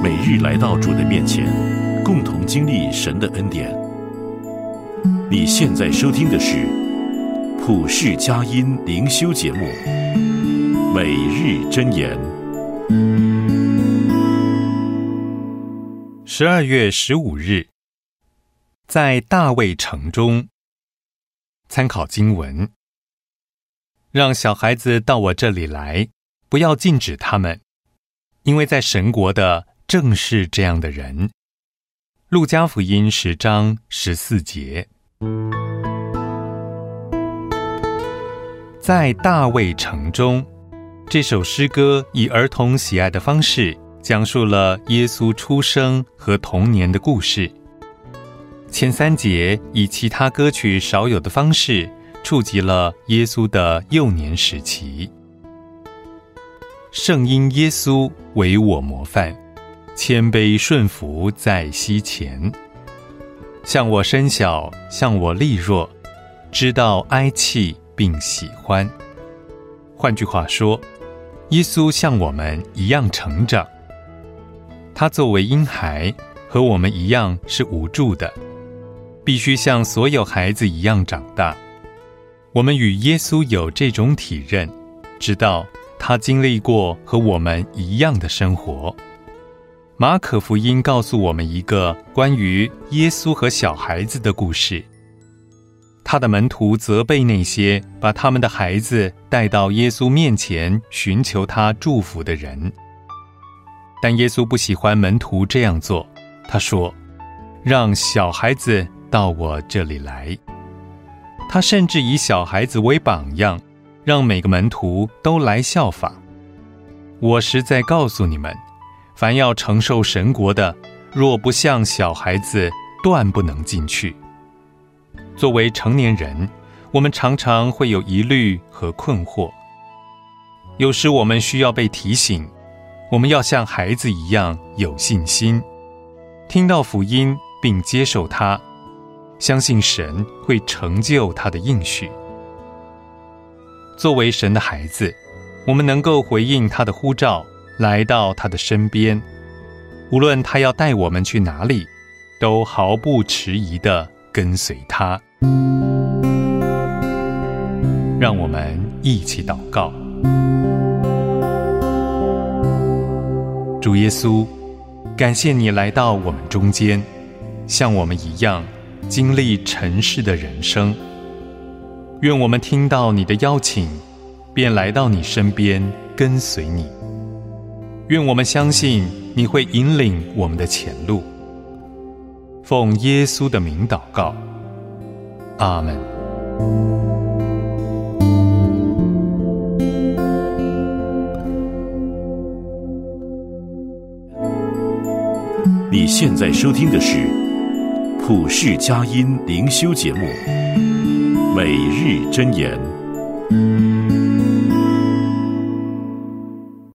每日来到主的面前，共同经历神的恩典。你现在收听的是普世佳音灵修节目《每日箴言》。 12月15日，在大卫城中。参考经文：让小孩子到我这里来，不要禁止他们，因为在神国的正是这样的人。路加福音10章14节。在大卫城中，这首诗歌以儿童喜爱的方式讲述了耶稣出生和童年的故事。前3节以其他歌曲少有的方式触及了耶稣的幼年时期。圣因耶稣为我模范，谦卑顺服在膝前。像我身小，像我力弱，知道哀泣并喜欢。换句话说，耶稣像我们一样成长。他作为婴孩，和我们一样是无助的，必须像所有孩子一样长大。我们与耶稣有这种体认，知道他经历过和我们一样的生活。马可福音告诉我们一个关于耶稣和小孩子的故事。他的门徒责备那些把他们的孩子带到耶稣面前寻求他祝福的人。但耶稣不喜欢门徒这样做，他说：让小孩子到我这里来。他甚至以小孩子为榜样，让每个门徒都来效法。我实在告诉你们，凡要承受神国的，若不像小孩子，断不能进去。作为成年人，我们常常会有疑虑和困惑。有时我们需要被提醒，我们要像孩子一样有信心，听到福音并接受它，相信神会成就他的应许。作为神的孩子，我们能够回应他的呼召，来到他的身边，无论他要带我们去哪里，都毫不迟疑地跟随他。让我们一起祷告。主耶稣，感谢你来到我们中间，像我们一样经历尘世的人生。愿我们听到你的邀请，便来到你身边跟随你。愿我们相信你会引领我们的前路。奉耶稣的名祷告，阿们。 你现在收听的是普世佳音灵修节目《每日箴言》。